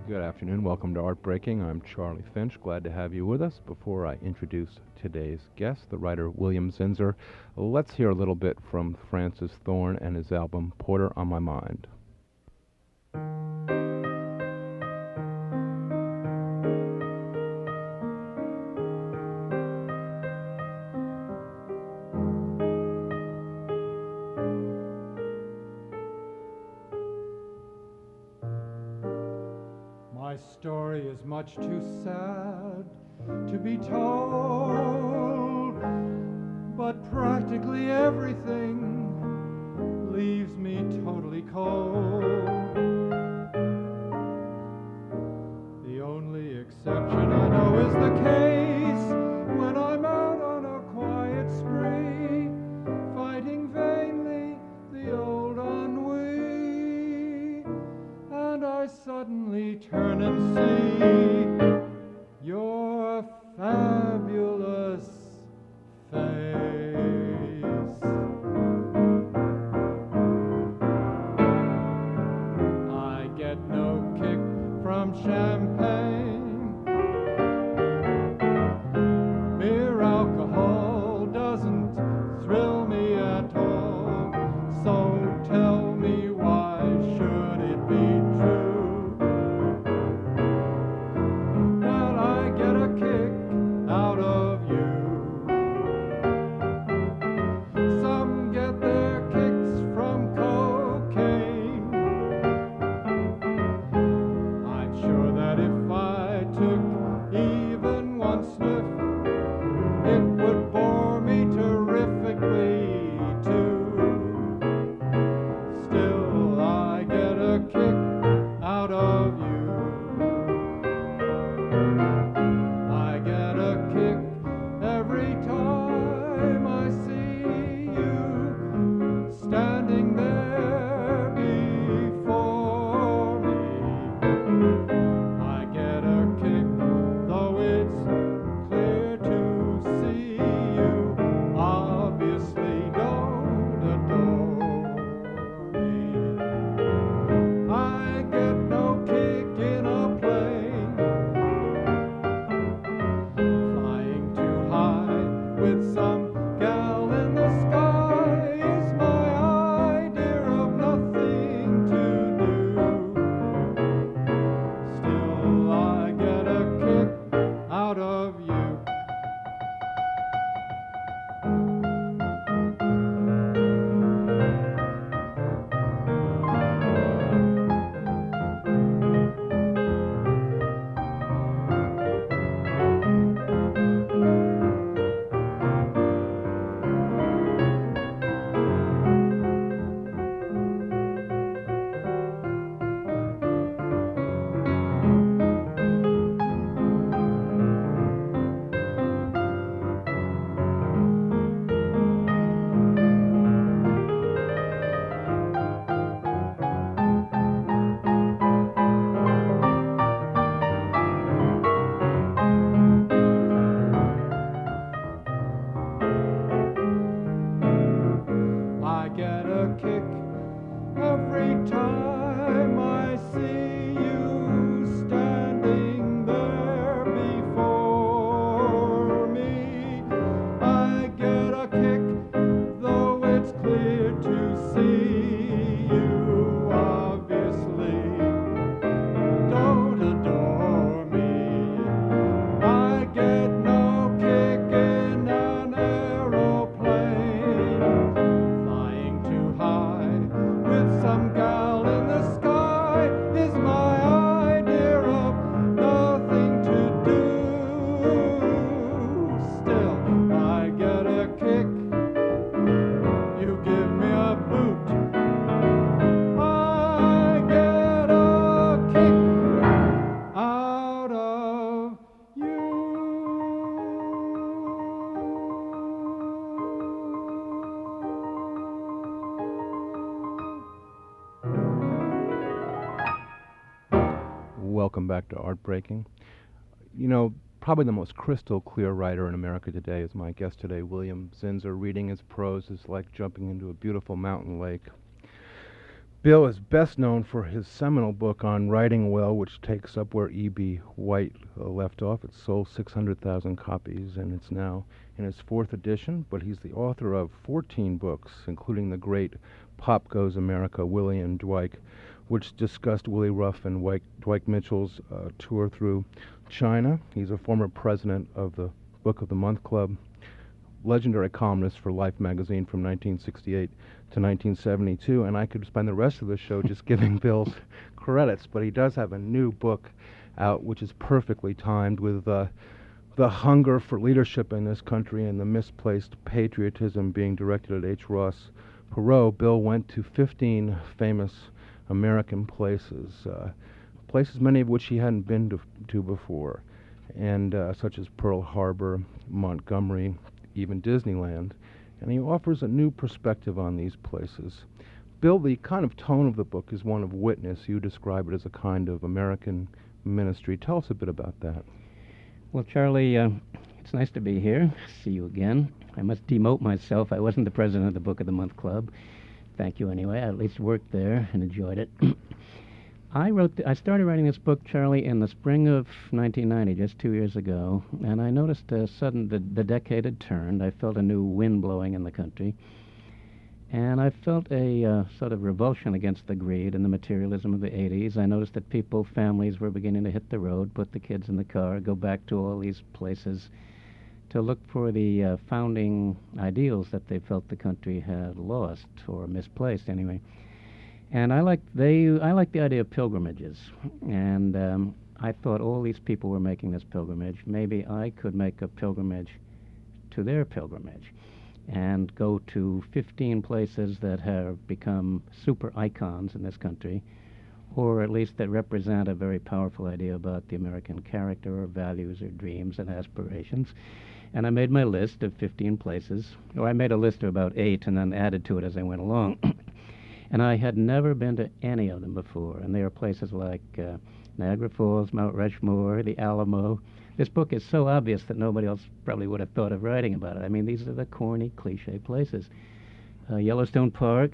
Good afternoon. Welcome to Art Breaking. I'm Charlie Finch. Glad to have you with us. Before I introduce today's guest, the writer William Zinsser, let's hear a little bit from Francis Thorn and his album Porter on My Mind. My story is much too sad to be told, but practically everything leaves me totally cold. The only exception I know is the case when I'm out on a quiet spree, fighting vainly the old ennui, and I suddenly turn and see your fabulous face. I get no kick from champagne. Mere alcohol doesn't thrill me at all. So tell me, why should it be true that I get a kick out of you? Some get their kicks from cocaine. I'm sure that if I took even one sniff, it would bore me terrifically too. Still, I get a kick out of you. I get a kick every time I see you standing there before me. I get a kick, though it's clear to see you obviously don't adore me. I get no kick in a plane, flying too high with some gal in the sky is my idea of nothing to do. Still, I get a kick out of you. I get a kick every time I see you standing there before me. I get a kick, though it's clear to see you obviously don't adore me. I get no kick in an aeroplane, flying too high with some gal in the sky is my idea of nothing to do. Still, I get a kick, you give me a boot. I get a kick out of you. Welcome back to Art Breaking. You know, probably the most crystal clear writer in America today is my guest today, William Zinsser. Reading his prose is like jumping into a beautiful mountain lake. Bill is best known for his seminal book on writing well, which takes up where E.B. White left off. It sold 600,000 copies, and it's now in its fourth edition, but he's the author of 14 books, including the great Pop Goes America, Willie and Dwight, which discussed Willie Ruff and Dwight Mitchell's tour through China. He's a former president of the Book of the Month Club, legendary columnist for Life magazine from 1968 to 1972, and I could spend the rest of the show just giving Bill's credits, but he does have a new book out which is perfectly timed with the hunger for leadership in this country and the misplaced patriotism being directed at H. Ross Perot. Bill went to 15 famous American places, places many of which he hadn't been to before, and such as Pearl Harbor, Montgomery, even Disneyland, and he offers a new perspective on these places. Bill, the kind of tone of the book is one of witness. You describe it as a kind of American ministry. Tell us a bit about that. Well, Charlie, it's nice to be here. See you again. I must demote myself. I wasn't the president of the Book of the Month Club. Thank you anyway. I at least worked there and enjoyed it. I started writing this book, Charlie, in the spring of 1990, just 2 years ago, and I noticed the decade had turned. I felt a new wind blowing in the country, and I felt a sort of revulsion against the greed and the materialism of the 80s. I noticed that families were beginning to hit the road, put the kids in the car, go back to all these places to look for the founding ideals that they felt the country had lost or misplaced anyway. And I liked the idea of pilgrimages, and I thought all these people were making this pilgrimage. Maybe I could make a pilgrimage to their pilgrimage and go to 15 places that have become super icons in this country, or at least that represent a very powerful idea about the American character or values or dreams and aspirations. And I made my list of 15 places, or I made a list of about 8 and then added to it as I went along. And I had never been to any of them before. And they are places like Niagara Falls, Mount Rushmore, the Alamo. This book is so obvious that nobody else probably would have thought of writing about it. I mean, these are the corny, cliche places. Yellowstone Park,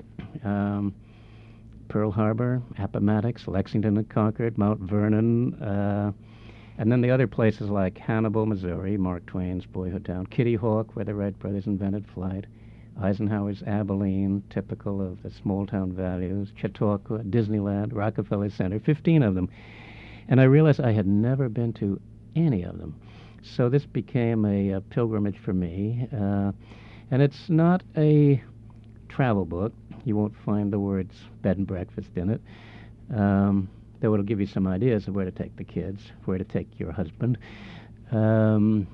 Pearl Harbor, Appomattox, Lexington and Concord, Mount Vernon, and then the other places like Hannibal, Missouri, Mark Twain's boyhood town, Kitty Hawk, where the Wright brothers invented flight, Eisenhower's Abilene, typical of the small-town values, Chautauqua, Disneyland, Rockefeller Center, 15 of them. And I realized I had never been to any of them. So this became a pilgrimage for me. And it's not a travel book. You won't find the words bed and breakfast in it. Though it'll give you some ideas of where to take the kids, where to take your husband. And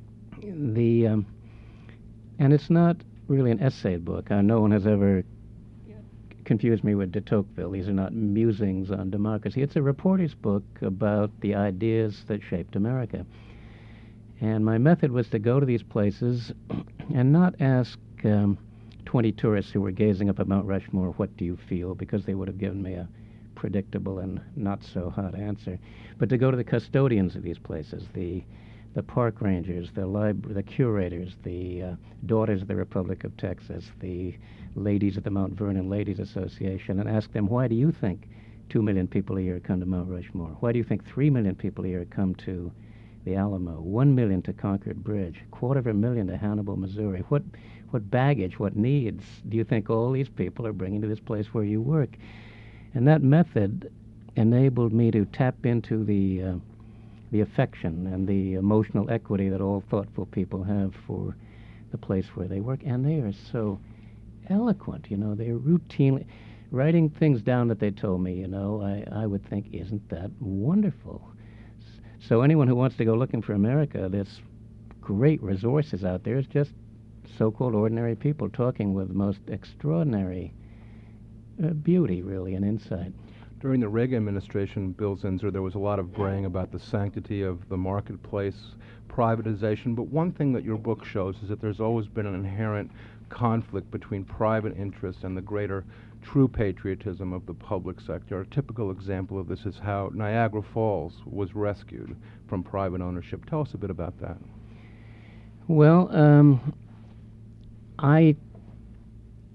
it's not really an essay book. No one has ever confused me with de Tocqueville. These are not musings on democracy. It's a reporter's book about the ideas that shaped America. And my method was to go to these places and not ask 20 tourists who were gazing up at Mount Rushmore, what do you feel? Because they would have given me a predictable and not so hot answer. But to go to the custodians of these places, the park rangers, the curators, the Daughters of the Republic of Texas, the ladies of the Mount Vernon Ladies Association, and ask them, why do you think 2 million people a year come to Mount Rushmore? Why do you think 3 million people a year come to the Alamo, 1 million to Concord Bridge, 250,000 to Hannibal, Missouri? What baggage, what needs do you think all these people are bringing to this place where you work? And that method enabled me to tap into the affection and the emotional equity that all thoughtful people have for the place where they work. And they are so eloquent, they're routinely writing things down that they told me, I would think, isn't that wonderful? So anyone who wants to go looking for America, there's great resources out there. It's just so-called ordinary people talking with the most extraordinary beauty, really, and insight. During the Reagan administration, Bill Zinsser, there was a lot of braying about the sanctity of the marketplace, privatization, but one thing that your book shows is that there's always been an inherent conflict between private interests and the greater true patriotism of the public sector. A typical example of this is how Niagara Falls was rescued from private ownership. Tell us a bit about that. Well,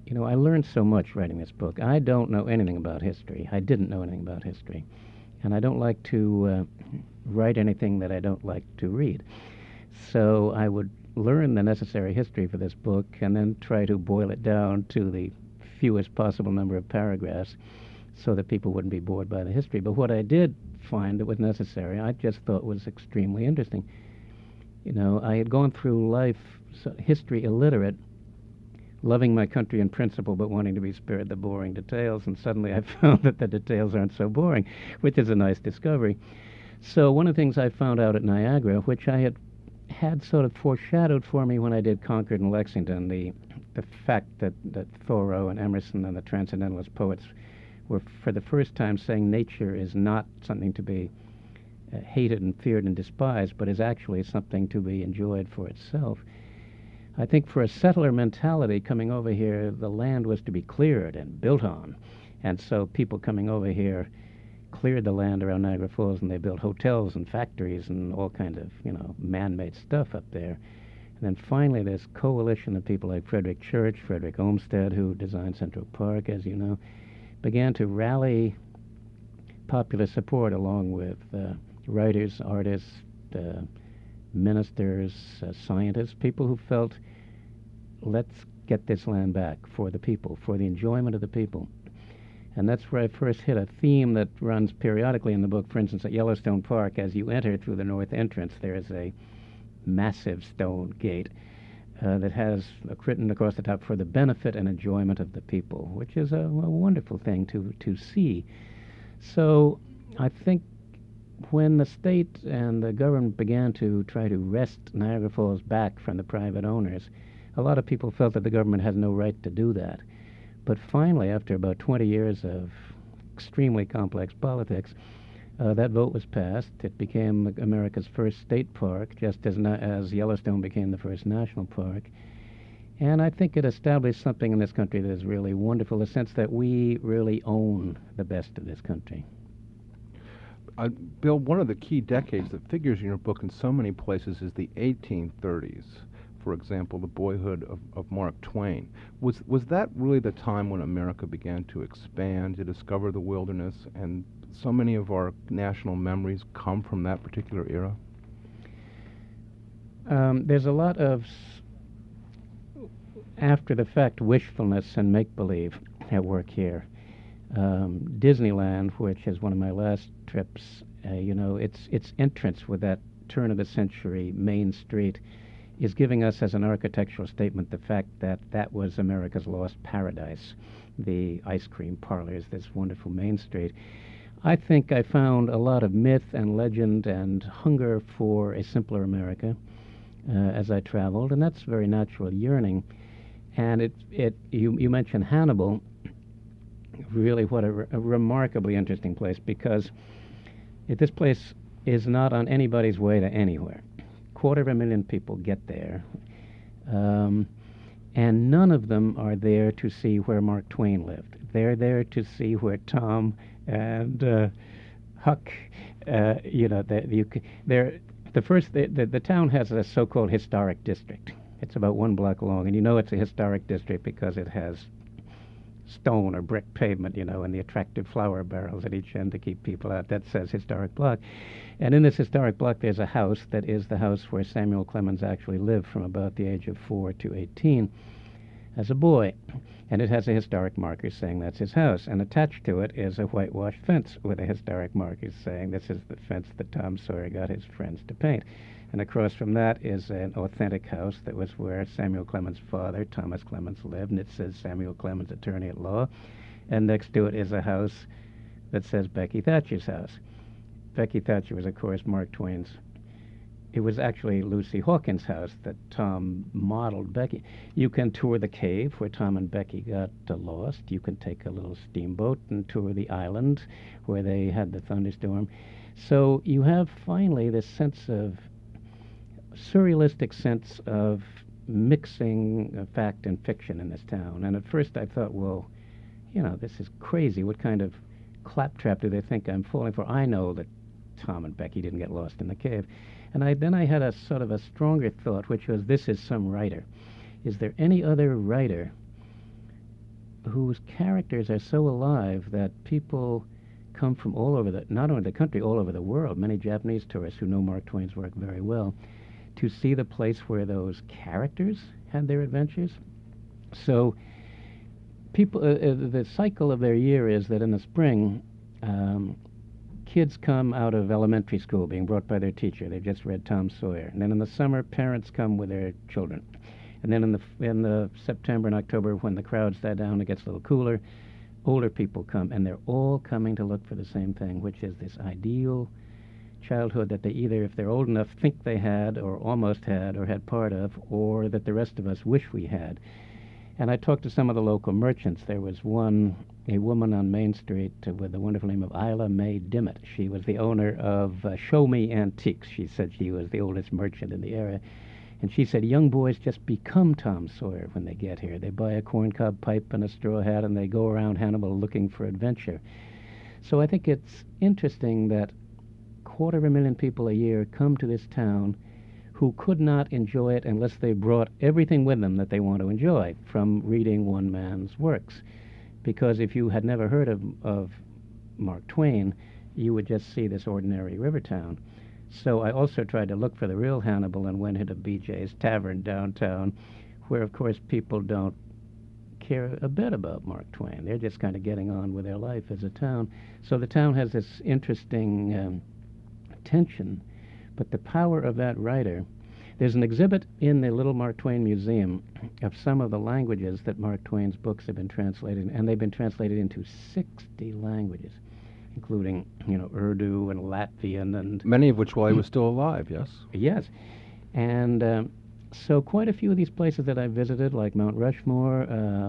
You know, I learned so much writing this book. I don't know anything about history. I didn't know anything about history. And I don't like to write anything that I don't like to read. So I would learn the necessary history for this book and then try to boil it down to the fewest possible number of paragraphs so that people wouldn't be bored by the history. But what I did find that was necessary, I just thought was extremely interesting. You know, I had gone through life history illiterate, loving my country in principle but wanting to be spared the boring details, and suddenly I found that the details aren't so boring, which is a nice discovery. So one of the things I found out at Niagara, which I had sort of foreshadowed for me when I did Concord and Lexington, the fact that Thoreau and Emerson and the Transcendentalist poets were for the first time saying nature is not something to be hated and feared and despised, but is actually something to be enjoyed for itself. I think for a settler mentality coming over here, the land was to be cleared and built on. And so people coming over here cleared the land around Niagara Falls, and they built hotels and factories and all kinds of, you know, man-made stuff up there. And then finally this coalition of people like Frederick Church, Frederick Olmsted, who designed Central Park, as you know, began to rally popular support along with writers, artists, ministers, scientists, people who felt, let's get this land back for the people, for the enjoyment of the people. And that's where I first hit a theme that runs periodically in the book. For instance, at Yellowstone Park, as you enter through the north entrance, there is a massive stone gate that has written across the top, for the benefit and enjoyment of the people, which is a wonderful thing to see. So I think when the state and the government began to try to wrest Niagara Falls back from the private owners, a lot of people felt that the government had no right to do that. But finally, after about 20 years of extremely complex politics, that vote was passed. It became America's first state park, just as Yellowstone became the first national park. And I think it established something in this country that is really wonderful, the sense that we really own the best of this country. Bill, one of the key decades that figures in your book in so many places is the 1830s. For example, the boyhood of Mark Twain. Was that really the time when America began to expand, to discover the wilderness, and so many of our national memories come from that particular era? There's a lot of after-the-fact wishfulness and make-believe at work here. Disneyland, which is one of my last trips, you know, its entrance with that turn-of-the-century Main Street is giving us as an architectural statement the fact that that was America's lost paradise, the ice cream parlors, this wonderful Main Street. I think I found a lot of myth and legend and hunger for a simpler America as I traveled, and that's a very natural yearning. And you mentioned Hannibal, really what a remarkably interesting place, because this place is not on anybody's way to anywhere. 250,000 people get there, and none of them are there to see where Mark Twain lived. They're there to see where Tom and Huck, you know, the town has a so-called historic district. It's about 1 block long, and you know it's a historic district because it has stone or brick pavement, you know, and the attractive flower barrels at each end to keep people out. That says historic block. And in this historic block, there's a house that is the house where Samuel Clemens actually lived from about the age of 4 to 18 as a boy. And it has a historic marker saying that's his house. And attached to it is a whitewashed fence with a historic marker saying this is the fence that Tom Sawyer got his friends to paint. And across from that is an authentic house that was where Samuel Clemens' father, Thomas Clemens, lived, and it says Samuel Clemens, attorney at law. And next to it is a house that says Becky Thatcher's house. Becky Thatcher was, of course, Mark Twain's. It was actually Lucy Hawkins' house that Tom modeled Becky. You can tour the cave where Tom and Becky got lost. You can take a little steamboat and tour the island where they had the thunderstorm. So you have finally this sense of surrealistic sense of mixing fact and fiction in this town. And at first I thought, well, you know, this is crazy. What kind of claptrap do they think I'm falling for? I know that Tom and Becky didn't get lost in the cave. And then I had a sort of a stronger thought, which was, this is some writer. Is there any other writer whose characters are so alive that people come from all over not only the country, all over the world, many Japanese tourists who know Mark Twain's work very well, to see the place where those characters had their adventures. So people, the cycle of their year is that in the spring, kids come out of elementary school being brought by their teacher. They've just read Tom Sawyer. And then in the summer, parents come with their children. And then in the September and October, when the crowds die down, it gets a little cooler, older people come, and they're all coming to look for the same thing, which is this ideal childhood that they either, if they're old enough, think they had or almost had or had part of, or that the rest of us wish we had. And I talked to some of the local merchants. There was a woman on Main Street with the wonderful name of Isla Mae Dimmitt. She was the owner of Show Me Antiques. She said she was the oldest merchant in the area. And she said, young boys just become Tom Sawyer when they get here. They buy a corncob pipe and a straw hat, and they go around Hannibal looking for adventure. So I think it's interesting that 250,000 people a year come to this town who could not enjoy it unless they brought everything with them that they want to enjoy from reading one man's works. Because if you had never heard of Mark Twain, you would just see this ordinary river town. So I also tried to look for the real Hannibal and went into BJ's Tavern downtown, where, of course, people don't care a bit about Mark Twain. They're just kind of getting on with their life as a town. So the town has this interesting tension. But the power of that writer, there's an exhibit in the Little Mark Twain Museum of some of the languages that Mark Twain's books have been translated, and they've been translated into 60 languages, including, Urdu and Latvian and... Many of which while he was still alive, yes? Yes. And so quite a few of these places that I visited, like Mount Rushmore,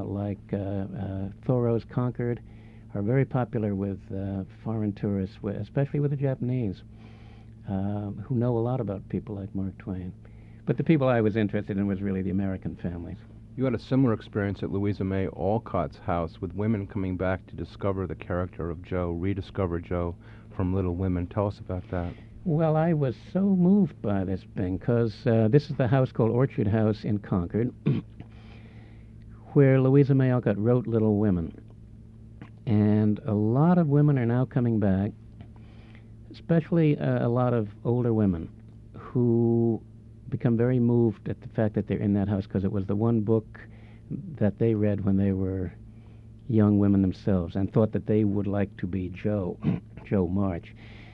Thoreau's Concord, are very popular with foreign tourists, especially with the Japanese, who know a lot about people like Mark Twain. But the people I was interested in was really the American families. You had a similar experience at Louisa May Alcott's house with women coming back to discover the character of Joe, rediscover Joe from Little Women. Tell us about that. Well, I was so moved by this thing because this is the house called Orchard House in Concord, where Louisa May Alcott wrote Little Women. And a lot of women are now coming back, especially a lot of older women who become very moved at the fact that they're in that house because it was the one book that they read when they were young women themselves and thought that they would like to be Joe March.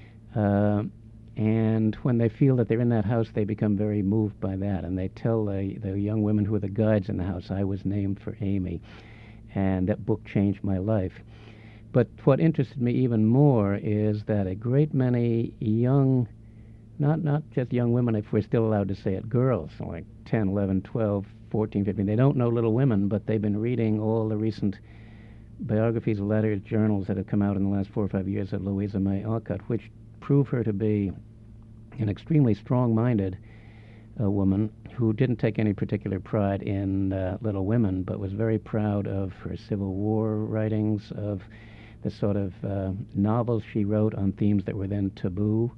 And when they feel that they're in that house, they become very moved by that. And they tell the young women who are the guides in the house, I was named for Amy. And that book changed my life. But what interested me even more is that a great many young, not just young women, if we're still allowed to say it, girls, like 10, 11, 12, 14, 15, they don't know Little Women, but they've been reading all the recent biographies, letters, journals that have come out in the last 4 or 5 years of Louisa May Alcott, which prove her to be an extremely strong-minded woman who didn't take any particular pride in Little Women, but was very proud of her Civil War writings, of the sort of novels she wrote on themes that were then taboo,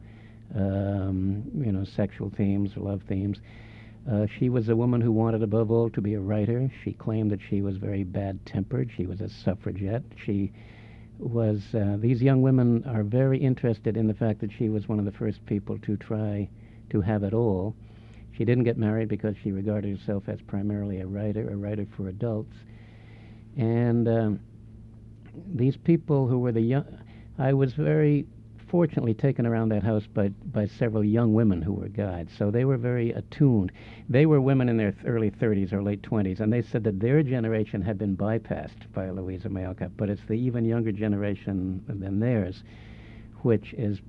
sexual themes, love themes. She was a woman who wanted above all to be a writer. She claimed that she was very bad-tempered. She was a suffragette. She was, these young women are very interested in the fact that she was one of the first people to try to have it all. She didn't get married because she regarded herself as primarily a writer for adults. And these people who were the young... I was very fortunately taken around that house by several young women who were guides, so they were very attuned. They were women in their early 30s or late 20s, and they said that their generation had been bypassed by Louisa May Alcott, but it's the even younger generation than theirs, which is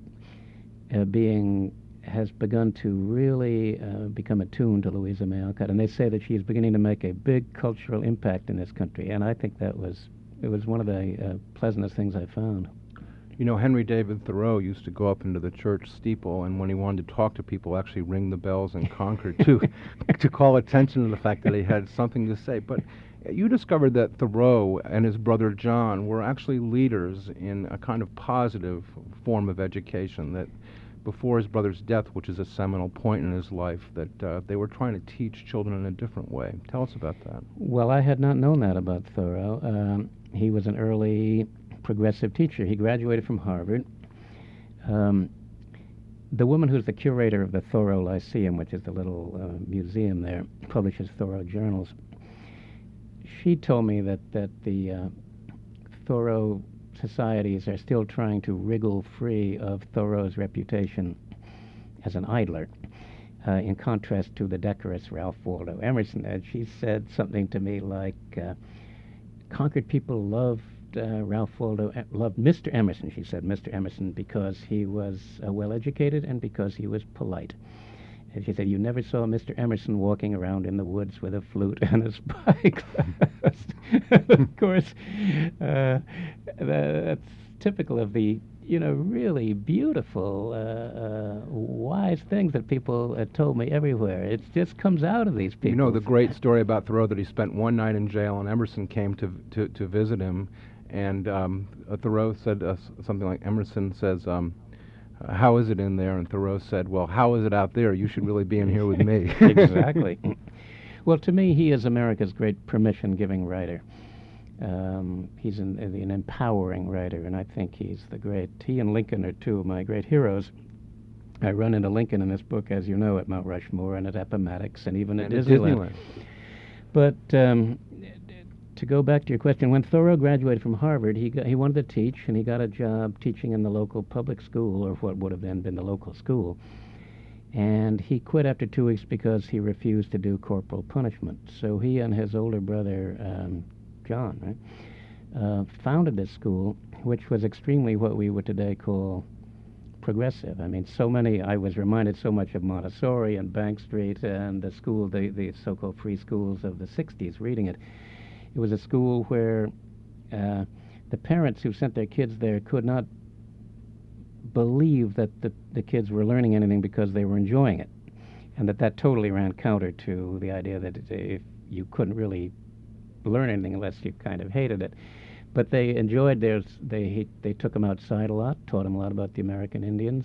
has begun to really become attuned to Louisa May Alcott, and they say that she is beginning to make a big cultural impact in this country, and I think it was one of the pleasantest things I found. You know, Henry David Thoreau used to go up into the church steeple, and when he wanted to talk to people, actually ring the bells in Concord to call attention to the fact that he had something to say. But you discovered that Thoreau and his brother John were actually leaders in a kind of positive form of education, that before his brother's death, which is a seminal point in his life, that they were trying to teach children in a different way. Tell us about that. Well, I had not known that about Thoreau. He was an early progressive teacher. He graduated from Harvard. The woman who's the curator of the Thoreau Lyceum, which is the little museum there, publishes Thoreau journals. She told me that the Thoreau societies are still trying to wriggle free of Thoreau's reputation as an idler, in contrast to the decorous Ralph Waldo Emerson. And she said something to me like, Concord people loved loved Mr. Emerson, she said, Mr. Emerson, because he was well-educated and because he was polite. And she said, you never saw Mr. Emerson walking around in the woods with a flute and a spyglass. Of course, that's typical of the, really beautiful, wise things that people told me everywhere. It just comes out of these people. You know the great story about Thoreau, that he spent one night in jail and Emerson came to visit him, and Thoreau said something like, Emerson says, how is it in there? And Thoreau said, well, how is it out there? You should really be in here with me. Exactly. Well, to me, he is America's great permission-giving writer. He's an empowering writer, and I think he's he and Lincoln are two of my great heroes. I run into Lincoln in this book, as you know, at Mount Rushmore and at Appomattox and even at Disneyland. But to go back to your question, when Thoreau graduated from Harvard, he wanted to teach, and he got a job teaching in the local public school, or what would have then been the local school. And he quit after 2 weeks because he refused to do corporal punishment. So he and his older brother, John, founded this school, which was extremely what we would today call progressive. I mean, I was reminded so much of Montessori and Bank Street and the school, the so-called free schools of the 60s, reading it. It was a school where the parents who sent their kids there could not believe that the kids were learning anything because they were enjoying it, and that totally ran counter to the idea that if you couldn't really learn anything unless you kind of hated it. But they enjoyed theirs. They took them outside a lot, taught them a lot about the American Indians,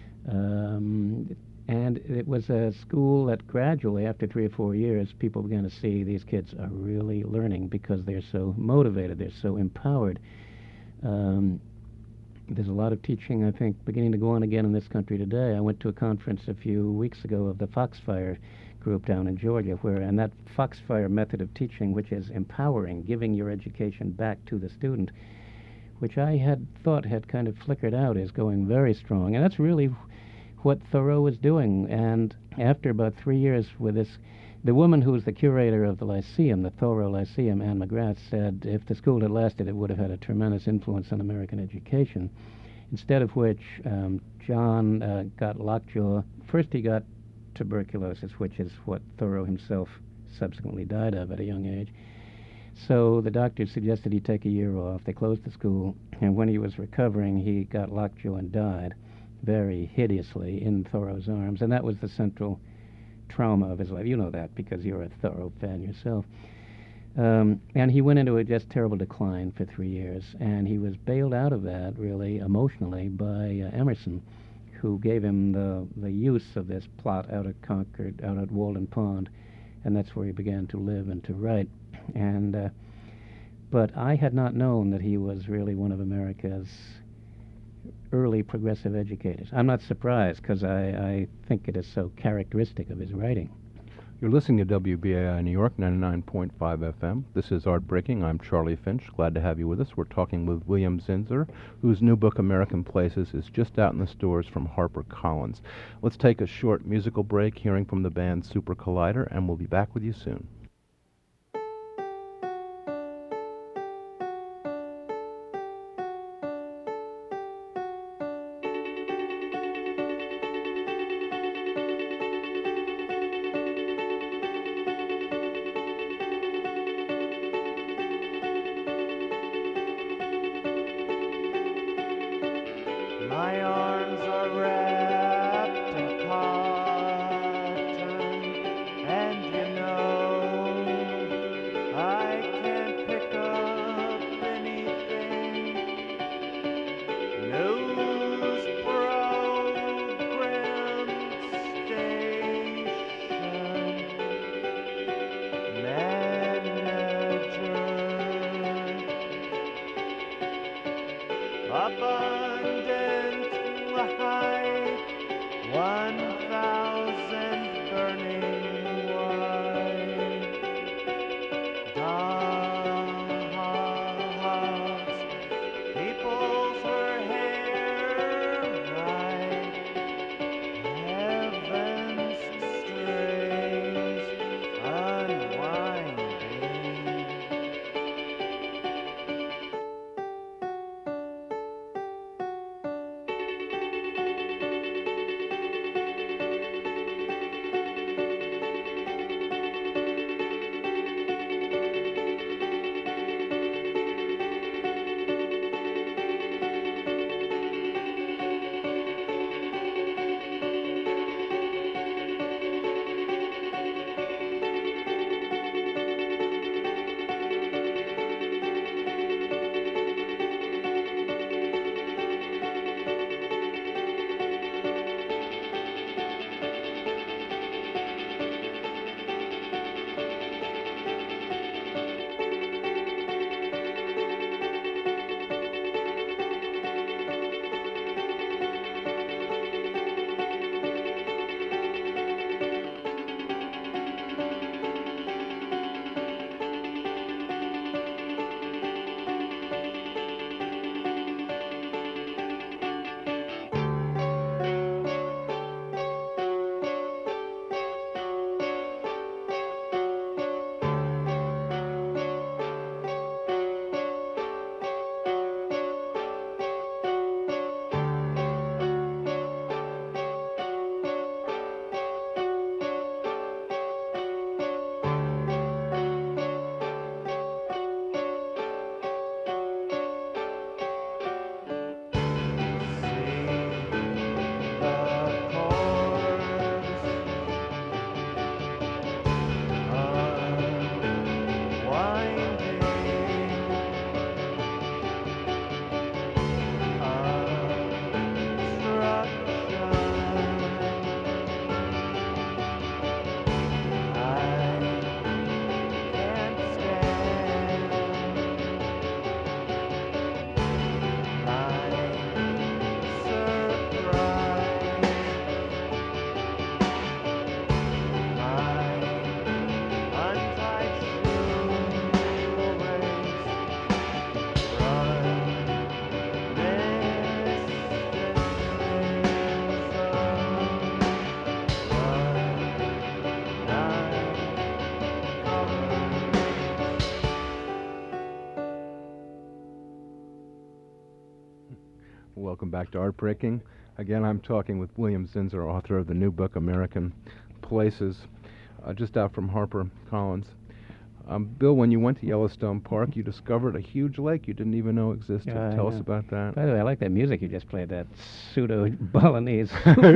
and it was a school that gradually, after 3 or 4 years, people began to see these kids are really learning because they're so motivated, they're so empowered. There's a lot of teaching, I think, beginning to go on again in this country today. I went to a conference a few weeks ago of the Foxfire group down in Georgia, and that Foxfire method of teaching, which is empowering, giving your education back to the student, which I had thought had kind of flickered out, is going very strong. And that's really what Thoreau was doing. And after about 3 years with this, the woman who was the curator of the Lyceum, the Thoreau Lyceum, Anne McGrath, said if the school had lasted, it would have had a tremendous influence on American education. Instead of which, John got lockjaw. First he got tuberculosis, which is what Thoreau himself subsequently died of at a young age. So the doctor suggested he take a year off. They closed the school, and when he was recovering, he got lockjaw and died very hideously in Thoreau's arms, and that was the central trauma of his life. You know that because you're a Thoreau fan yourself. And he went into a just terrible decline for 3 years, and he was bailed out of that, really, emotionally, by Emerson, who gave him the use of this plot out at Concord, out at Walden Pond, and that's where he began to live and to write. And but I had not known that he was really one of America's early progressive educators. I'm not surprised, because I think it is so characteristic of his writing. You're listening to WBAI New York, 99.5 FM. This is Art Breaking. I'm Charlie Finch. Glad to have you with us. We're talking with William Zinsser, whose new book, American Places, is just out in the stores from HarperCollins. Let's take a short musical break, hearing from the band Super Collider, and we'll be back with you soon. My arms are wrapped in cotton, and you know abundant light, 1,000 burning white. Dollhouse, peoples her hair right, heaven's strings unwinding. Welcome back to Art Breaking. Again, I'm talking with William Zinsser, author of the new book, American Places, just out from HarperCollins. Bill, when you went to Yellowstone Park, you discovered a huge lake you didn't even know existed. Tell us about that. By the way, I like that music you just played, that pseudo-Balinese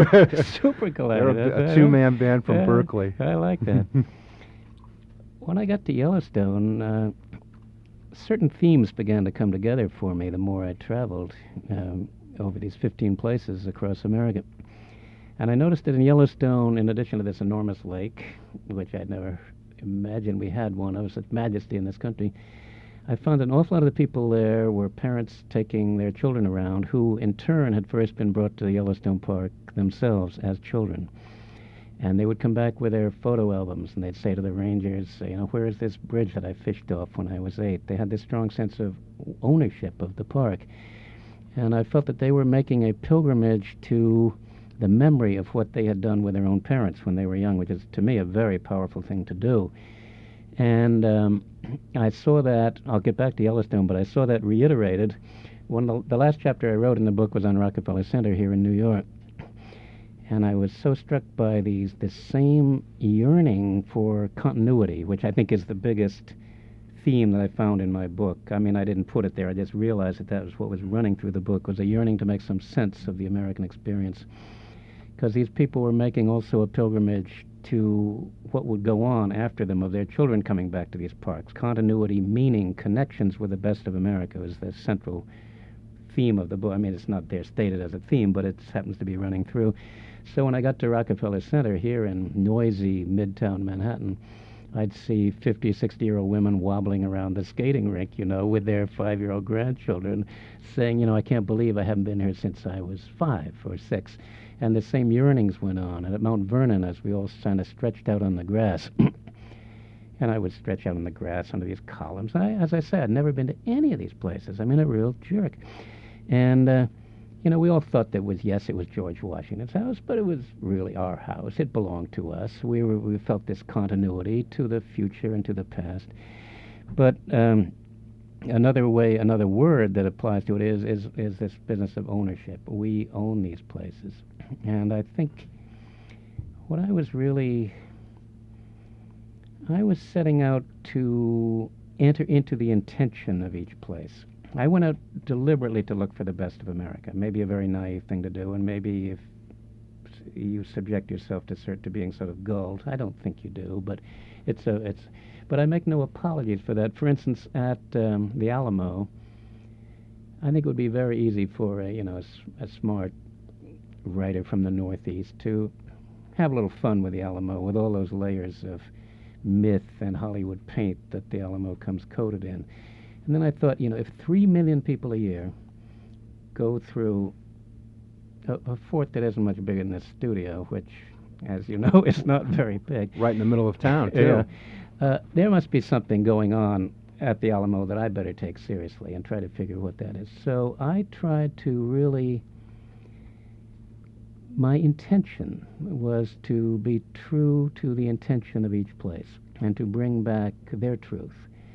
super collector. They're a two-man band from Berkeley. I like that. When I got to Yellowstone, certain themes began to come together for me the more I traveled over these 15 places across America. And I noticed that in Yellowstone, in addition to this enormous lake, which I'd never imagined we had one of such majesty in this country, I found an awful lot of the people there were parents taking their children around who, in turn, had first been brought to Yellowstone Park themselves as children. And they would come back with their photo albums, and they'd say to the rangers, where is this bridge that I fished off when I was 8? They had this strong sense of ownership of the park. And I felt that they were making a pilgrimage to the memory of what they had done with their own parents when they were young, which is, to me, a very powerful thing to do. And I saw that, I'll get back to Yellowstone, but I saw that reiterated when the last chapter I wrote in the book was on Rockefeller Center here in New York. And I was so struck by this same yearning for continuity, which I think is the biggest theme that I found in my book. I mean, I didn't put it there. I just realized that was what was running through the book, was a yearning to make some sense of the American experience. Because these people were making also a pilgrimage to what would go on after them, of their children coming back to these parks. Continuity, meaning, connections with the best of America is the central theme of the book. I mean, it's not there stated as a theme, but it happens to be running through. So when I got to Rockefeller Center here in noisy Midtown Manhattan, I'd see 50, 60-year-old women wobbling around the skating rink, with their 5-year-old grandchildren, saying, I can't believe I haven't been here since I was 5 or 6. And the same yearnings went on. And at Mount Vernon, as we all kind of stretched out on the grass, and I would stretch out on the grass under these columns. As I said, I'd never been to any of these places. I mean, a real jerk. And, we all thought that it was George Washington's house, but it was really our house. It belonged to us. We felt this continuity to the future and to the past. But another word that applies to it is this business of ownership. We own these places. And I think what I was setting out to enter into the intention of each place. I went out deliberately to look for the best of America. Maybe a very naive thing to do, and maybe if you subject yourself to being sort of gulled, I don't think you do, but but I make no apologies for that. For instance, at the Alamo, I think it would be very easy for a smart writer from the Northeast to have a little fun with the Alamo, with all those layers of myth and Hollywood paint that the Alamo comes coated in. And then I thought, if 3 million people a year go through a fort that isn't much bigger than this studio, which, as you know, is not very big. Right in the middle of town, too. There must be something going on at the Alamo that I better take seriously and try to figure what that is. So I tried to really... My intention was to be true to the intention of each place and to bring back their truth.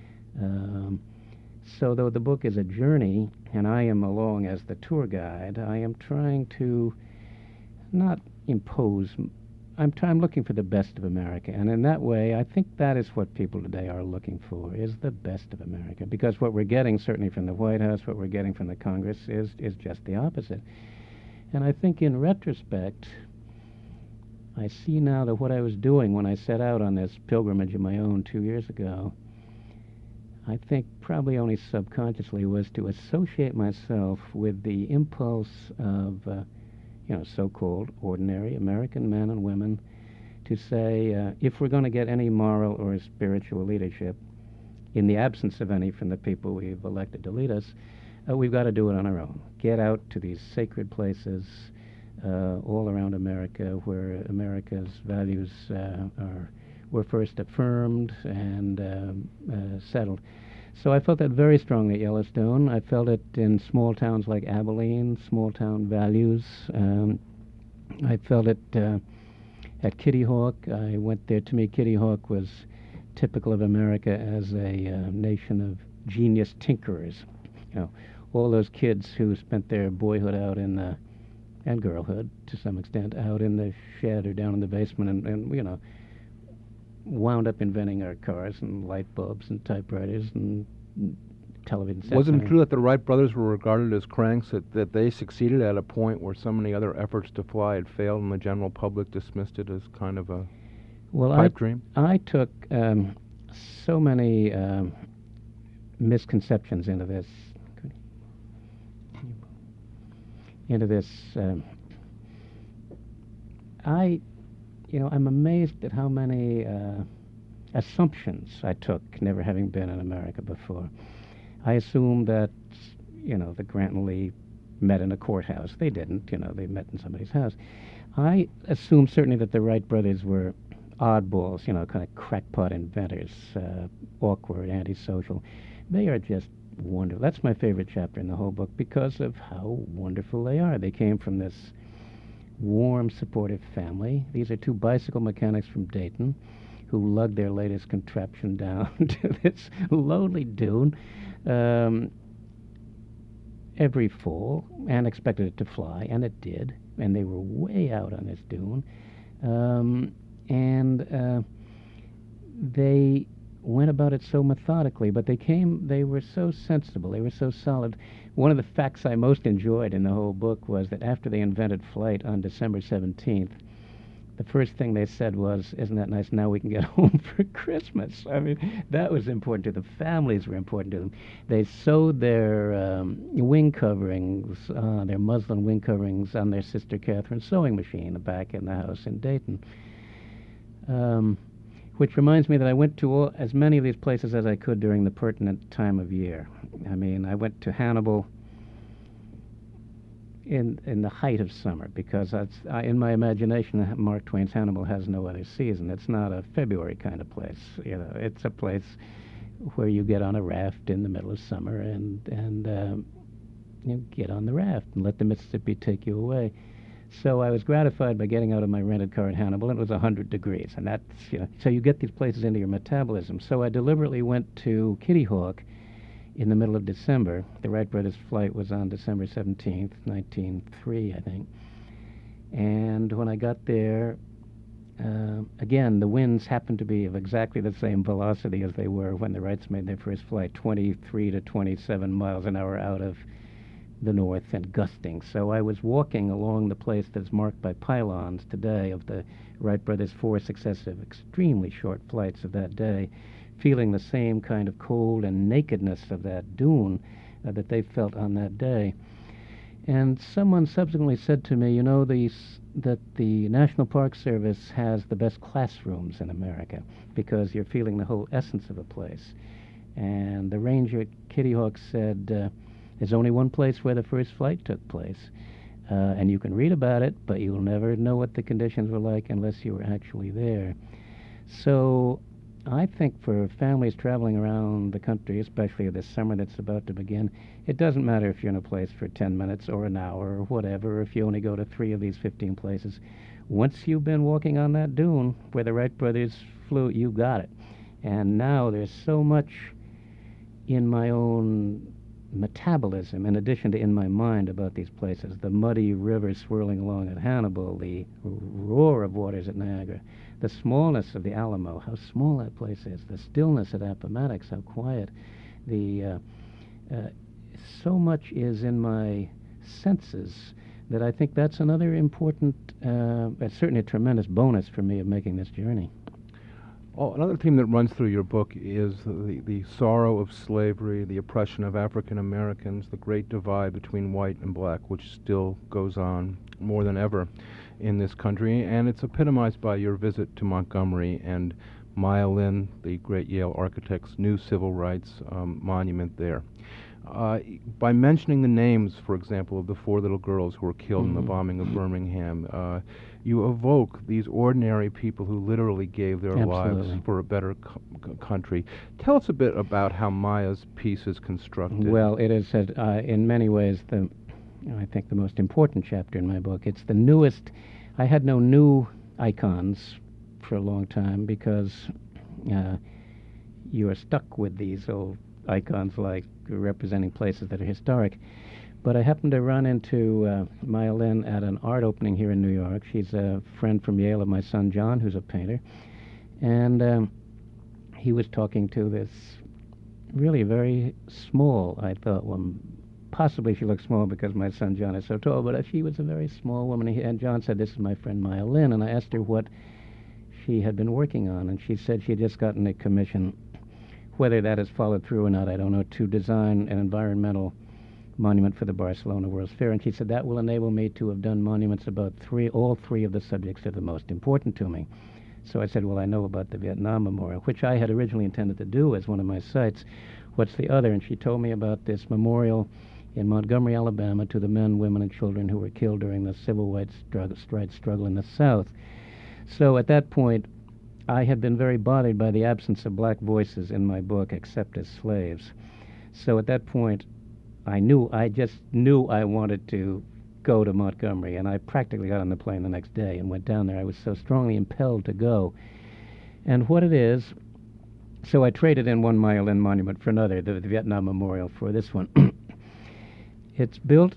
So though the book is a journey, and I am along as the tour guide, I am trying to not impose. I'm looking for the best of America, and in that way, I think that is what people today are looking for, is the best of America. Because what we're getting, certainly from the White House, what we're getting from the Congress, is just the opposite. And I think in retrospect, I see now that what I was doing when I set out on this pilgrimage of my own 2 years ago, I think probably only subconsciously, was to associate myself with the impulse of, so-called ordinary American men and women to say, if we're going to get any moral or spiritual leadership, in the absence of any from the people we've elected to lead us, we've got to do it on our own. Get out to these sacred places all around America where America's values were first affirmed and settled. So I felt that very strongly at Yellowstone. I felt it in small towns like Abilene, small town values. I felt it at Kitty Hawk. I went there. To me, Kitty Hawk was typical of America as a nation of genius tinkerers. All those kids who spent their boyhood out in and girlhood to some extent out in the shed or down in the basement and wound up inventing our cars and light bulbs and typewriters and television sets. Wasn't it true that the Wright brothers were regarded as cranks, that they succeeded at a point where so many other efforts to fly had failed and the general public dismissed it as kind of a pipe dream? I took so many misconceptions into this. I'm amazed at how many assumptions I took, never having been in America before. I assumed that, the Grant and Lee met in a courthouse. They didn't, they met in somebody's house. I assumed certainly that the Wright brothers were oddballs, kind of crackpot inventors, awkward, antisocial. They are just wonderful. That's my favorite chapter in the whole book because of how wonderful they are. They came from this warm, supportive family. These are two bicycle mechanics from Dayton who lugged their latest contraption down to this lonely dune every fall and expected it to fly, and it did. And they were way out on this dune. They went about it so methodically, but they were so sensible, they were so solid. One of the facts I most enjoyed in the whole book was that after they invented flight on December 17th, the first thing they said was, "Isn't that nice? Now we can get home for Christmas." I mean, that was important to them. Families were important to them. They sewed their wing coverings, their muslin wing coverings, on their sister Catherine's sewing machine back in the house in Dayton. which reminds me that I went to as many of these places as I could during the pertinent time of year. I mean, I went to Hannibal in the height of summer, because in my imagination, Mark Twain's Hannibal has no other season. It's not a February kind of place. You know, it's a place where you get on a raft in the middle of summer and you get on the raft and let the Mississippi take you away. So I was gratified by getting out of my rented car at Hannibal, and it was 100 degrees, and that's, you know, so you get these places into your metabolism. So I deliberately went to Kitty Hawk in the middle of December. The Wright brothers' flight was on December 17th, 1903, I think. And when I got there, again, the winds happened to be of exactly the same velocity as they were when the Wrights made their first flight, 23 to 27 miles an hour out of the north and gusting. So I was walking along the place that's marked by pylons today of the Wright brothers' 4 successive, extremely short flights of that day, feeling the same kind of cold and nakedness of that dune that they felt on that day. And someone subsequently said to me, you know, that the National Park Service has the best classrooms in America because you're feeling the whole essence of a place. And the ranger at Kitty Hawk said, there's only one place where the first flight took place, and you can read about it, but you'll never know what the conditions were like unless you were actually there. So I think for families traveling around the country, especially this summer that's about to begin, it doesn't matter if you're in a place for 10 minutes or an hour or whatever, if you only go to 3 of these 15 places. Once you've been walking on that dune where the Wright brothers flew, you got it. And now there's so much in my own metabolism, in addition to in my mind, about these places. The muddy river swirling along at Hannibal, the roar of waters at Niagara, the smallness of the Alamo, how small that place is, the stillness at Appomattox, how quiet. So much is in my senses that I think that's another important, certainly a tremendous bonus for me of making this journey. Oh, another theme that runs through your book is the sorrow of slavery, the oppression of African Americans, the great divide between white and black, which still goes on more than ever in this country, and it's epitomized by your visit to Montgomery and Maya Lin, the great Yale architect's new civil rights monument there. By mentioning the names, for example, of the 4 little girls who were killed in the bombing of Birmingham, you evoke these ordinary people who literally gave their lives for a better country. Tell us a bit about how Maya's piece is constructed. Well, it is, in many ways, I think the most important chapter in my book. It's the newest. I had no new icons for a long time because you are stuck with these old icons like representing places that are historic. But I happened to run into Maya Lin at an art opening here in New York. She's a friend from Yale of my son John, who's a painter. And he was talking to this really very small, I thought, woman. Possibly she looked small because my son John is so tall, but she was a very small woman. And John said, this is my friend Maya Lin. And I asked her what she had been working on. And she said she had just gotten a commission, whether that has followed through or not, I don't know, to design an environmental monument for the Barcelona World's Fair. And she said that will enable me to have done monuments about all three of the subjects that are the most important to me. So I said, well, I know about the Vietnam Memorial, which I had originally intended to do as one of my sites. What's the other? And she told me about this memorial in Montgomery, Alabama, to the men, women, and children who were killed during the civil rights struggle in the South. So at that point, I had been very bothered by the absence of black voices in my book, except as slaves. So at that point, I just knew I wanted to go to Montgomery, and I practically got on the plane the next day and went down there. I was so strongly impelled to go. And what it is, so I traded in one Maya Lin monument for another, the Vietnam Memorial, for this one. It's built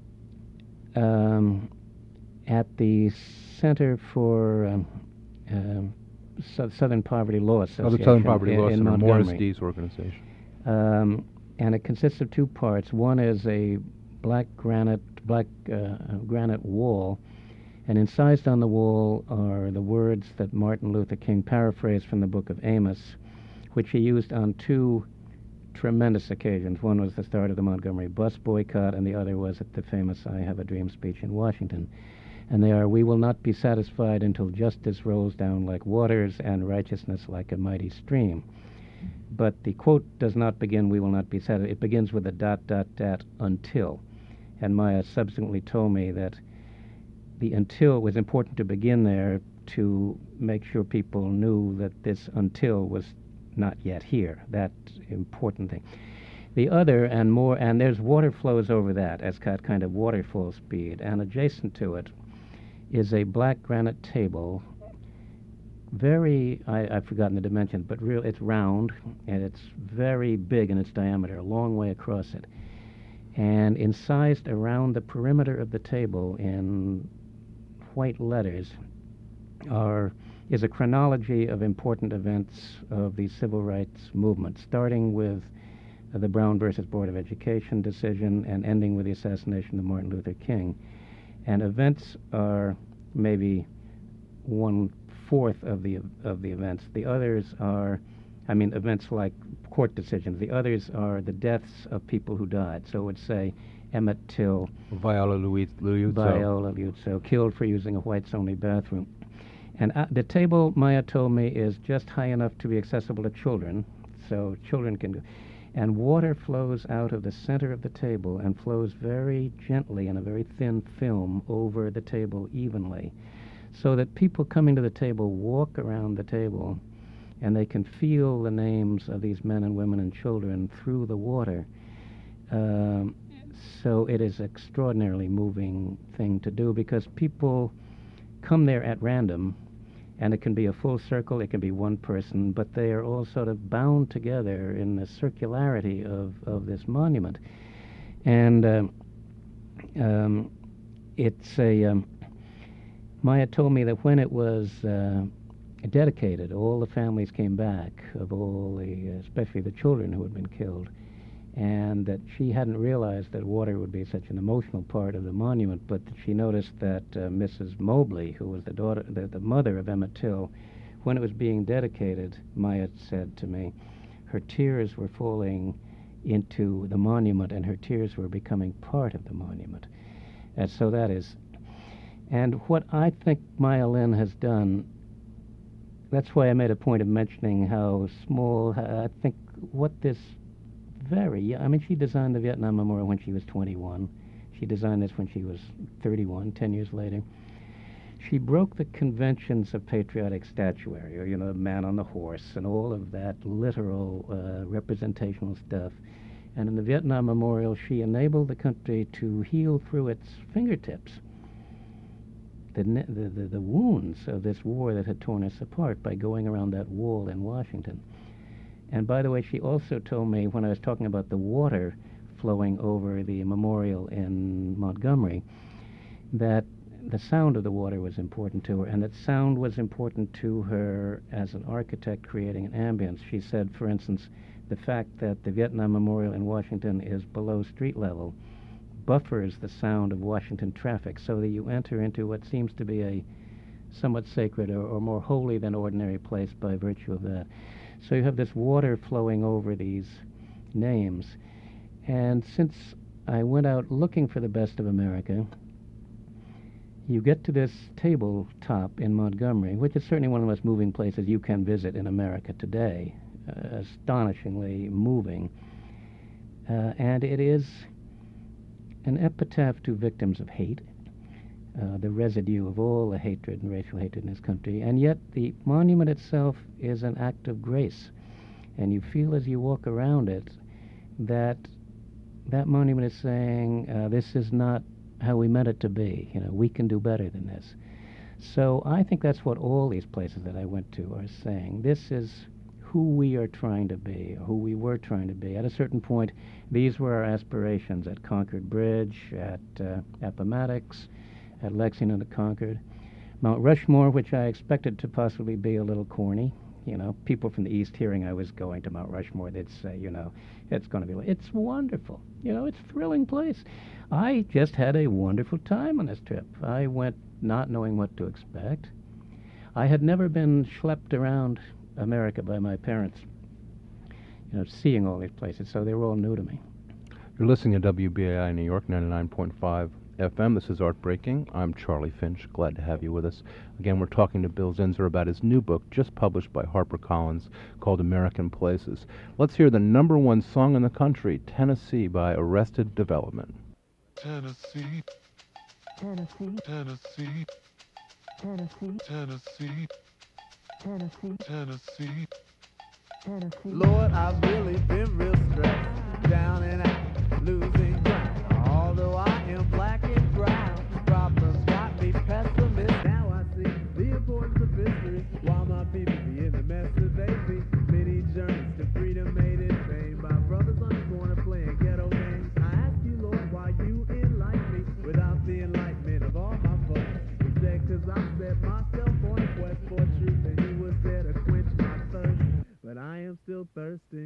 at the Center for Southern Poverty Law Association. The Southern Poverty Law in Center, Morris Dees organization. And it consists of 2 parts. One is a black granite wall, and incised on the wall are the words that Martin Luther King paraphrased from the book of Amos, which he used on 2 tremendous occasions. One was the start of the Montgomery bus boycott, and the other was at the famous I Have a Dream speech in Washington. And they are, "We will not be satisfied until justice rolls down like waters and righteousness like a mighty stream." But the quote does not begin, "We will not be satisfied." It begins with a ... until. And Maya subsequently told me that the until was important to begin there to make sure people knew that this until was not yet here. That important thing. The other and more, and there's water flows over that as kind of waterfall speed, and adjacent to it is a black granite table. I've forgotten the dimensions, but it's round, and it's very big in its diameter, a long way across it. And incised around the perimeter of the table in white letters is a chronology of important events of the civil rights movement, starting with the Brown versus Board of Education decision and ending with the assassination of Martin Luther King. And events are maybe 1/4 of the events. The others are, events like court decisions. The others are the deaths of people who died. So it would say Emmett Till, Viola Liuzzo, killed for using a whites-only bathroom. And the table, Maya told me, is just high enough to be accessible to children, so children can go. And water flows out of the center of the table and flows very gently in a very thin film over the table evenly, so that people coming to the table walk around the table and they can feel the names of these men and women and children through the water. So it is an extraordinarily moving thing to do, because people come there at random, and it can be a full circle, it can be one person, but they are all sort of bound together in the circularity of this monument. And Maya told me that when it was dedicated, all the families came back, especially the children who had been killed, and that she hadn't realized that water would be such an emotional part of the monument, but that she noticed that Mrs. Mobley, who was the mother of Emmett Till, when it was being dedicated, Maya said to me, her tears were falling into the monument, and her tears were becoming part of the monument. And so that is. And what I think Maya Lin has done, that's why I made a point of mentioning how small, I think what this she designed the Vietnam Memorial when she was 21. She designed this when she was 31, 10 years later. She broke the conventions of patriotic statuary, the man on the horse and all of that literal representational stuff. And in the Vietnam Memorial, she enabled the country to heal through its fingertips the wounds of this war that had torn us apart by going around that wall in Washington. And by the way, she also told me, when I was talking about the water flowing over the memorial in Montgomery, that the sound of the water was important to her, and that sound was important to her as an architect creating an ambience. She said, for instance, the fact that the Vietnam Memorial in Washington is below street level buffers the sound of Washington traffic, so that you enter into what seems to be a somewhat sacred or more holy than ordinary place by virtue of that. So you have this water flowing over these names. And since I went out looking for the best of America, you get to this tabletop in Montgomery, which is certainly one of the most moving places you can visit in America today, astonishingly moving. And it is an epitaph to victims of hate, the residue of all the hatred and racial hatred in this country. And yet the monument itself is an act of grace. And you feel as you walk around it that that monument is saying, this is not how we meant it to be. We can do better than this. So I think that's what all these places that I went to are saying. This is who we are trying to be, or who we were trying to be. At a certain point, these were our aspirations at Concord Bridge, at Appomattox, at Lexington and Concord. Mount Rushmore, which I expected to possibly be a little corny. People from the East hearing I was going to Mount Rushmore, they'd say, it's going to be, it's wonderful. It's a thrilling place. I just had a wonderful time on this trip. I went not knowing what to expect. I had never been schlepped around America by my parents, seeing all these places, so they were all new to me. You're listening to WBAI New York 99.5 FM. This is Art Breaking. I'm Charlie Finch. Glad to have you with us. Again, we're talking to Bill Zinsser about his new book, just published by HarperCollins, called American Places. Let's hear the number one song in the country, Tennessee, by Arrested Development. Tennessee, Tennessee, Tennessee, Tennessee, Tennessee, Tennessee, Tennessee, Tennessee. Lord, I've really been real stressed, down and out, losing ground. Although I am black and brown, problems got me pessimist. Now I see the importance of history, while my people be in the mess that they be. Many journeys to freedom made in vain by brothers on the corner playing ghetto games. I ask you, Lord, why you enlighten me without the enlightenment of all my folks. He said, 'cause I set myself on a quest for truth, and he was there to quench my thirst. But I am still thirsty.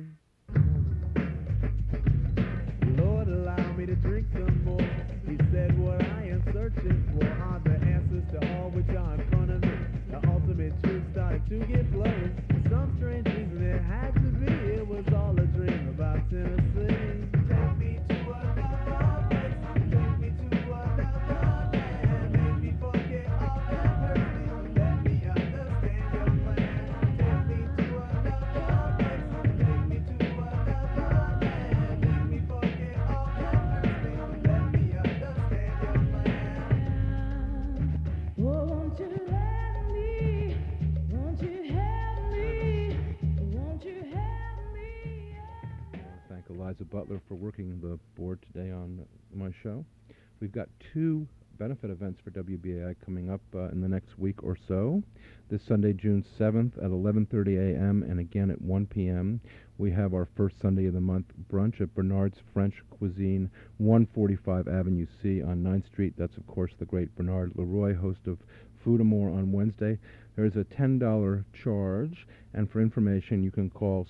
Lord, allow me to drink some more. He said what I am searching for are the answers to all which are in front of me. The ultimate truth started to get blurry. For some strange reason it had to be. It was all a dream about Tennessee. Take me to another place. Take me to another land. Make me forget all that hurt me. Let me understand your plan. Take me to another place. Take me to another land. Make me forget all that hurt me. Let me understand your plan. Won't you let me? Won't you help me? Won't you help me? I want to thank Eliza Butler for working the board today on my show. We've got two benefit events for WBAI coming up in the next week or so. This Sunday, June 7th at 11:30 a.m. and again at 1 p.m. We have our first Sunday of the month brunch at Bernard's French Cuisine, 145 Avenue C on 9th Street. That's, of course, the great Bernard Leroy, host of Food and More on Wednesday. There's a $10 charge, and for information, you can call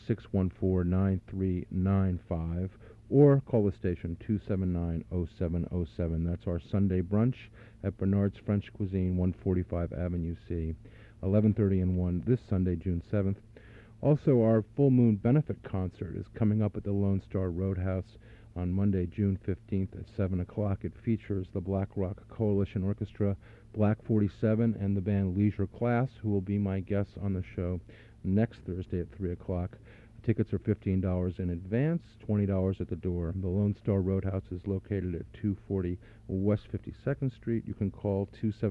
614-9395 or call the station 279-0707. That's our Sunday brunch at Bernard's French Cuisine, 145 Avenue C, 11:30 and 1 this Sunday, June 7th. Also, our Full Moon Benefit Concert is coming up at the Lone Star Roadhouse on Monday, June 15th at 7 o'clock. It features the Black Rock Coalition Orchestra, Black 47, and the band Leisure Class, who will be my guests on the show next Thursday at 3 o'clock. Tickets are $15 in advance, $20 at the door. The Lone Star Roadhouse is located at 240 West 52nd Street. You can call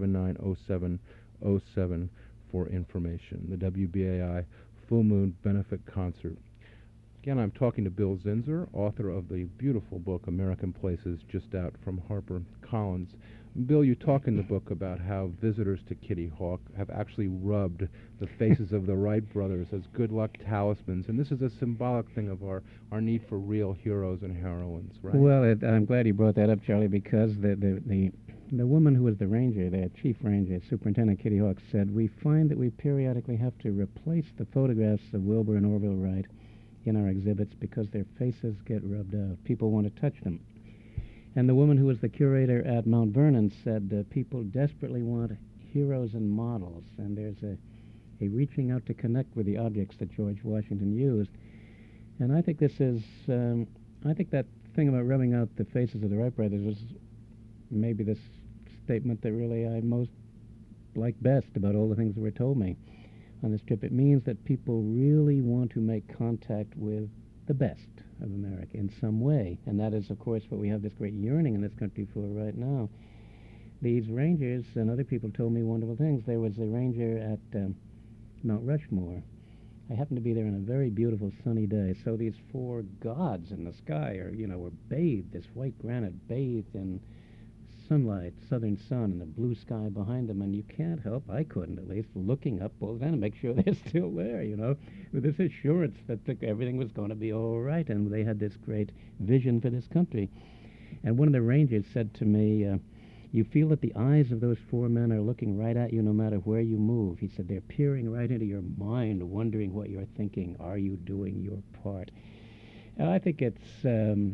279-0707 for information. The WBAI Full Moon Benefit Concert. Again, I'm talking to Bill Zinsser, author of the beautiful book American Places, just out from HarperCollins. Bill, you talk in the book about how visitors to Kitty Hawk have actually rubbed the faces of the Wright brothers as good luck talismans, and this is a symbolic thing of our need for real heroes and heroines, right? Well, I'm glad you brought that up, Charlie, because the woman who was the ranger, the chief ranger, Superintendent Kitty Hawk, said, "We find that we periodically have to replace the photographs of Wilbur and Orville Wright in our exhibits because their faces get rubbed out. People want to touch them." And the woman who was the curator at Mount Vernon said people desperately want heroes and models, and there's a reaching out to connect with the objects that George Washington used. And I think this is, I think that thing about rubbing out the faces of the Wright brothers was maybe the statement that really I most like best about all the things that were told me on this trip. It means that people really want to make contact with the best of America in some way, and that is, of course, what we have this great yearning in this country for right now. These rangers and other people told me wonderful things. There was a ranger at Mount Rushmore. I happened to be there on a very beautiful sunny day, so these four gods in the sky were bathed, this white granite bathed in sunlight, southern sun, and the blue sky behind them, and you can't help, I couldn't at least, looking up all the time to make sure they're still there, with this assurance that everything was going to be all right, and they had this great vision for this country. And one of the rangers said to me, you feel that the eyes of those four men are looking right at you no matter where you move. He said they're peering right into your mind, wondering what you're thinking. Are you doing your part? And I think it's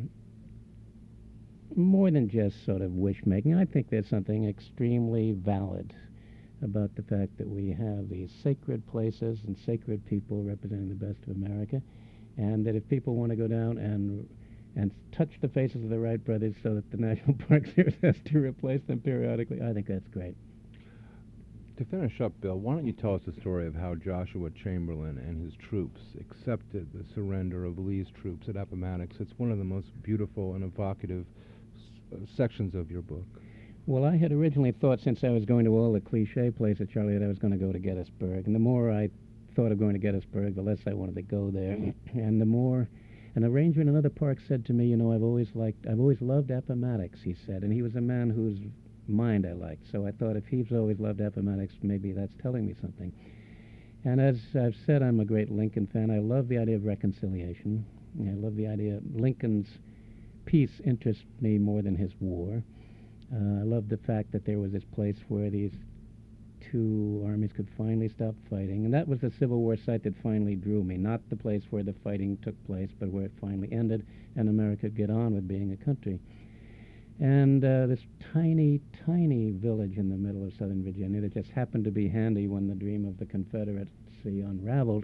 more than just sort of wish-making. I think there's something extremely valid about the fact that we have these sacred places and sacred people representing the best of America, and that if people want to go down and and touch the faces of the Wright brothers so that the National Park Service has to replace them periodically. I think that's great. To finish up, Bill, why don't you tell us the story of how Joshua Chamberlain and his troops accepted the surrender of Lee's troops at Appomattox? It's one of the most beautiful and evocative sections of your book. Well, I had originally thought, since I was going to all the cliche places, Charlie, that I was going to go to Gettysburg. And the more I thought of going to Gettysburg, the less I wanted to go there. And the more, an arranger in another park said to me, you know, I've always loved Appomattox, he said. And he was a man whose mind I liked. So I thought, if he's always loved Appomattox, maybe that's telling me something. And as I've said, I'm a great Lincoln fan. I love the idea of reconciliation. I love the idea Lincoln's peace interests me more than his war. I love the fact that there was this place where these two armies could finally stop fighting. And that was the Civil War site that finally drew me, not the place where the fighting took place, but where it finally ended and America could get on with being a country. And this tiny, tiny village in the middle of southern Virginia that just happened to be handy when the dream of the Confederacy unraveled,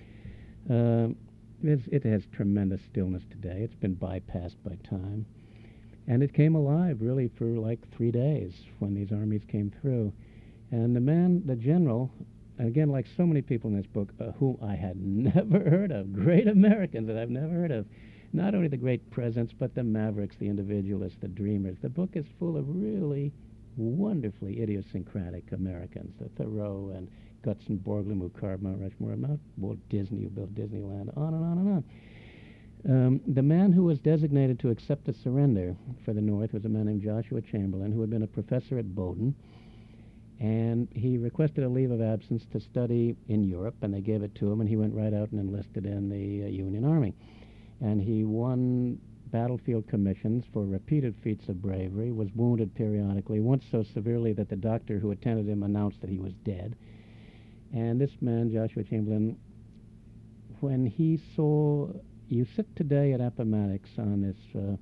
it has tremendous stillness today. It's been bypassed by time. And it came alive, really, for like 3 days when these armies came through. And the general, again, like so many people in this book, who I had never heard of, great Americans that I've never heard of, not only the great presidents, but the mavericks, the individualists, the dreamers. The book is full of really wonderfully idiosyncratic Americans, the Thoreau and Gutzon Borglum, who carved Mount Rushmore, Walt Disney, who built Disneyland, on and on and on. The man who was designated to accept the surrender for the North was a man named Joshua Chamberlain, who had been a professor at Bowdoin, and he requested a leave of absence to study in Europe, and they gave it to him, and he went right out and enlisted in the Union Army. And he won battlefield commissions for repeated feats of bravery, was wounded periodically, once so severely that the doctor who attended him announced that he was dead. And this man, Joshua Chamberlain, when he saw... You sit today at Appomattox on this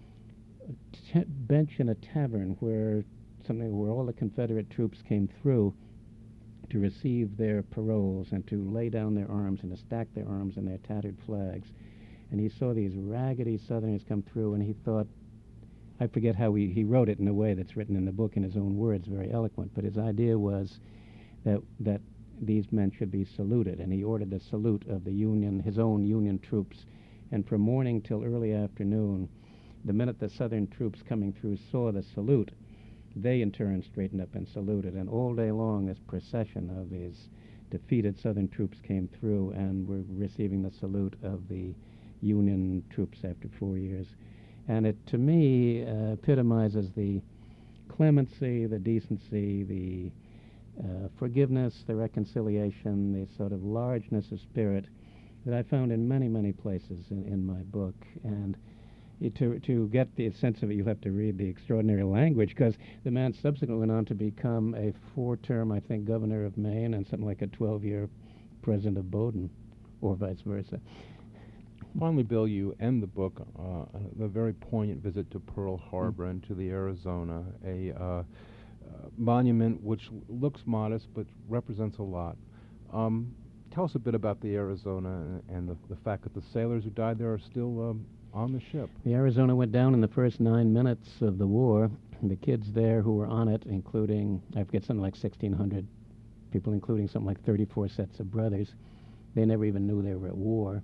bench in a tavern where all the Confederate troops came through to receive their paroles and to lay down their arms and to stack their arms and their tattered flags. And he saw these raggedy Southerners come through, and he thought, I forget how he wrote it in a way that's written in the book in his own words, very eloquent, but his idea was that these men should be saluted, and he ordered the salute of the Union, his own Union troops. And from morning till early afternoon, the minute the Southern troops coming through saw the salute, they in turn straightened up and saluted. And all day long, this procession of these defeated Southern troops came through and were receiving the salute of the Union troops after 4 years. And it, to me, epitomizes the clemency, the decency, the forgiveness, the reconciliation, the sort of largeness of spirit that I found in many, many places in my book. And to get the sense of it, you'll have to read the extraordinary language, because the man subsequently went on to become a 4-term, I think, governor of Maine and something like a 12-year president of Bowdoin, or vice versa. Finally, Bill, you end the book a very poignant visit to Pearl Harbor and to the Arizona, a monument which looks modest but represents a lot. Tell us a bit about the Arizona and the fact that the sailors who died there are still on the ship. The Arizona went down in the first 9 minutes of the war. The kids there who were on it, including, I forget, something like 1,600 people, including something like 34 sets of brothers, they never even knew they were at war.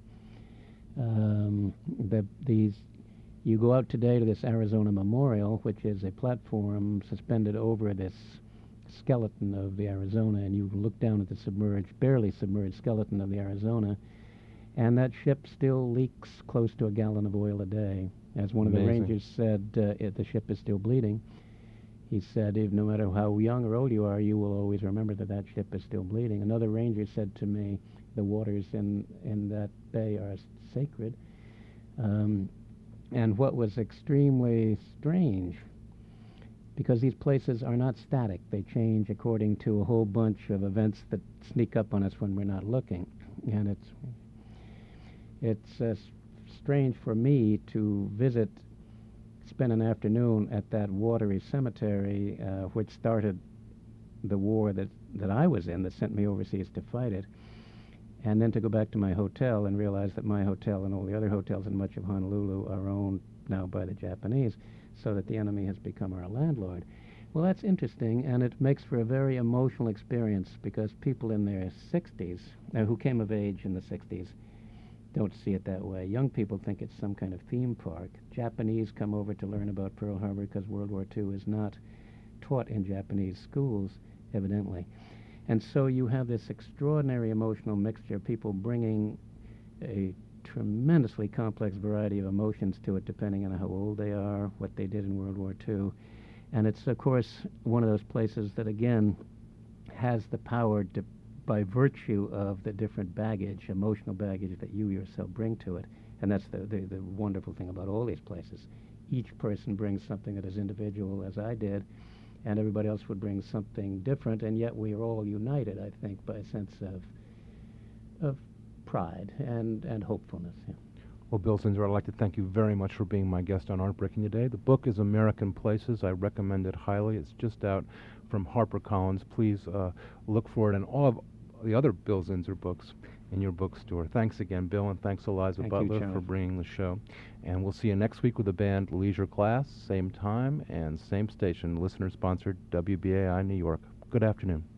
You go out today to this Arizona Memorial, which is a platform suspended over this skeleton of the Arizona, and you look down at the barely submerged skeleton of the Arizona, and that ship still leaks close to a gallon of oil a day. As one of the rangers said, the ship is still bleeding. He said, no matter how young or old you are, you will always remember that ship is still bleeding. Another ranger said to me, the waters in that bay are sacred. And what was extremely strange, because these places are not static. They change according to a whole bunch of events that sneak up on us when we're not looking. And it's strange for me to spend an afternoon at that watery cemetery, which started the war that I was in, that sent me overseas to fight it. and then to go back to my hotel and realize that my hotel and all the other hotels in much of Honolulu are owned now by the Japanese, so that the enemy has become our landlord. Well, that's interesting, and it makes for a very emotional experience because people in their 60s, who came of age in the 60s, don't see it that way. Young people think it's some kind of theme park. Japanese come over to learn about Pearl Harbor because World War II is not taught in Japanese schools, evidently. And so you have this extraordinary emotional mixture, people bringing a tremendously complex variety of emotions to it, depending on how old they are, what they did in World War II. And it's, of course, one of those places that, again, has the power to, by virtue of the different baggage, emotional baggage that you yourself bring to it. And that's the wonderful thing about all these places. Each person brings something that is individual, as I did, and everybody else would bring something different, and yet we are all united, I think, by a sense of pride and hopefulness. Yeah. Well, Bill Zinsser, I'd like to thank you very much for being my guest on Art Breaking today. The book is American Places. I recommend it highly. It's just out from HarperCollins. Please look for it and all of the other Bill Zinsser books in your bookstore. Thanks again, Bill, and thanks Eliza Thank you, Butler Charlie. for bringing the show. And we'll see you next week with the band Leisure Class, same time and same station, listener-sponsored WBAI New York. Good afternoon.